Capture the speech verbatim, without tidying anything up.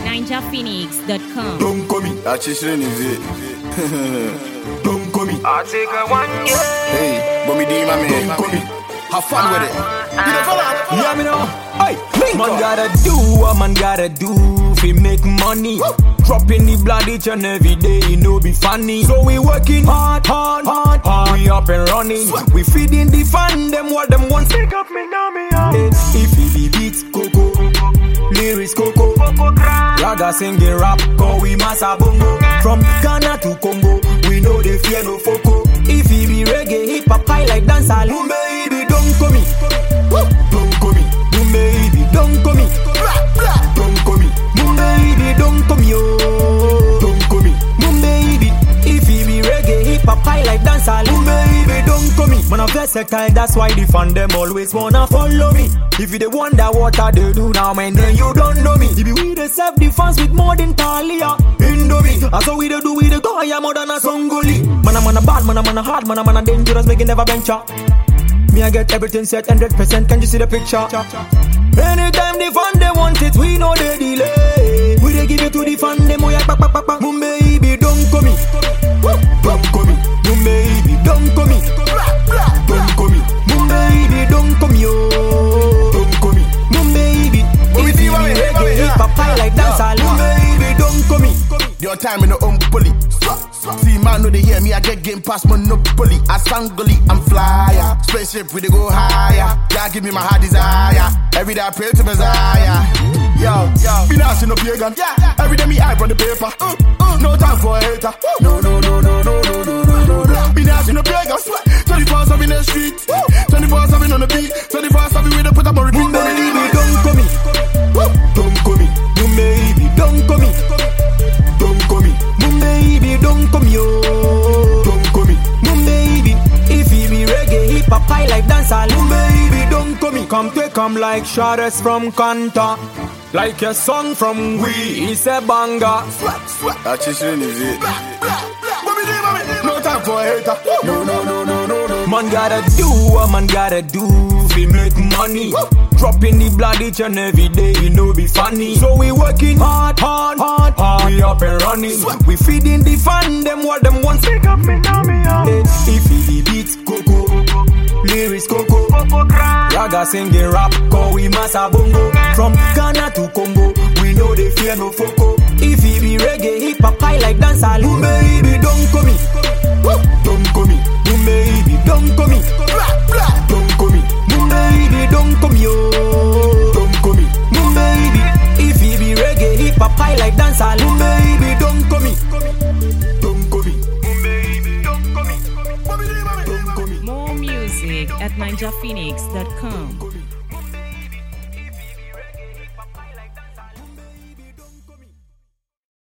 ninja phoenix dot com. Don't come me, I just ran it. Don't come me. I take a one year. Hey, but me do my man. Don't come me. Have fun with it. You know, follow. Yeah, me know. Hey, man gotta do what man gotta do fi make money. Dropping the blood each and every day, you know be funny. So we working hard, hard, hard, hard. We up and running. We feeding the fan, them what them want. Pick up me now, me up. Hey, if he be beats, coco, lyrics, coco, raga singing rap, cause we massa bongo. From Ghana to Congo, we know they fear no foco. If he be reggae, hip hop, I like dance, all baby, don't come me. Don't come me. Baby, don't come me. Don't come me. Baby, don't come yo. Don't come me. Baby, if he be reggae, hip hop, I like dance all. Baby, don't come me. Man, I'm versatile, that's why the fan them always wanna follow me. If you they wonder what I they do now, man, then you don't know me. If you we the self-defense with more than Talia, Indomie. I saw we they do, we they go, I am more than a Songoli. Man, I'm on a bad, man, I'm on a hard, man, I'm on a dangerous, making never venture. Me, I get everything set one hundred percent, can you see the picture? Anytime the fan they want it, we know they delay. We they give it to the fan, them we a back back back back. Boom baby, don't come me. Don't come me. Boom baby, don't come me. Don't come me. Boom baby, don't come yo. Don't come me. Boom baby, if you be reggae, hip hop, I like dance all. Boom baby, don't come me. Your time in the own bully. See, man, know they hear me, I get game past monopoly. I sangoli, I'm flyer. Spaceship, we they go higher. God give me my heart desire. Every day I pray to Messiah. Yo, yo, be nasty, no pagan. Yeah, every day me I run the paper. Uh, uh, no time for a hater. No, no, no, no, no, no, no, no, no. Be nasty, no pagan. twenty-four seven in the street. twenty-four seven on the beat. twenty-four seven with the put up on repeat. Baby, don't come me. Don't come me. Baby, don't come me. Don't come me. Baby, don't come yo. Don't come me. Baby, if he be reggae, hip hop, I like dance all. Baby, don't come me. Come take come like Shades from Kanta. Like a song from we, it's a banger. I just ran it. No time for a hater. No, no, no, no, no, no. Man gotta do what man gotta do fi make money. Dropping the blood each and every day, you know be funny. So we working hard, hard, hard, hard. We up and running. We feeding the fan, them what them want. Pick up me now, me up. Hey, if he be beats, coco, lyrics, coco, raga singing rap, cause we massa bongo. From Ghana to Congo, we know they fear no foco. If he be reggae, hip hop, I like dance all. Baby, don't come me. Don't come me. Baby, don't come me. Don't come me. Baby, don't come yo. Don't come me. Baby, if he be reggae, hip hop, I like dance all. Baby, don't come me. Don't come me. Baby, don't come me. More music at ninja phoenix dot com.